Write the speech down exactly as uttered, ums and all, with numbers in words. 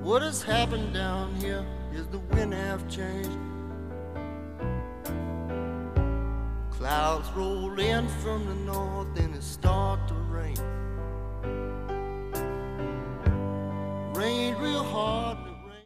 What has happened down here is the wind have changed. Clouds roll in from the north and it start to rain. Rained real hard